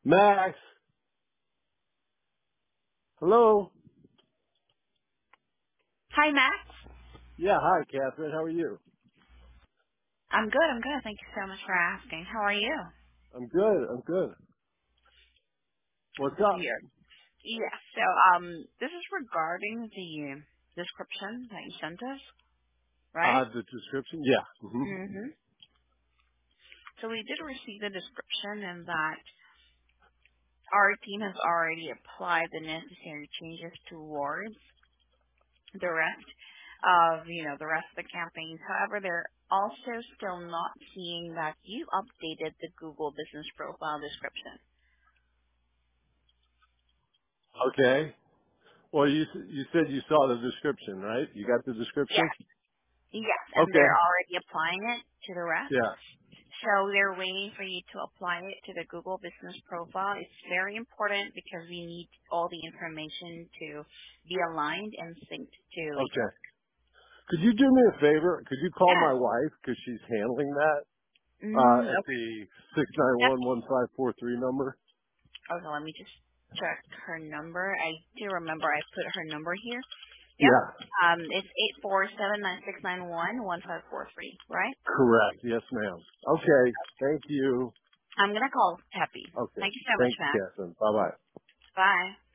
Max. Hello. Hi, Max. Yeah, hi, Catherine. How are you? I'm good. I'm good. Thank you so much for asking. How are you? I'm good. I'm good. What's Good to up? hear. Yeah. So, this is regarding the description that you sent us, right? The description? Yeah. Mm-hmm. So we did receive the description, and that our team has already applied the necessary changes towards the rest the rest of the campaigns. However, they're also still not seeing that you updated the Google Business Profile description. Okay. Well, you said you saw the description, right? You got the description? Yes. Yes, and they're Okay. already applying it to the rest. Yeah. So they're waiting for you to apply it to the Google Business Profile. It's very important because we need all the information to be aligned and synced to each Okay. other. Could you do me a favor? Could you call Yes. my wife because she's handling that at Okay. the 691-1543 number? Okay, let me just check her number. I do remember I put her number here. Yep. Yeah. It's 847-9691-1543, right? Correct. Yes, ma'am. Okay. Thank you. I'm gonna call Happy. Okay. Thank you so much, Thank you, Max. Catherine. Bye bye. Bye.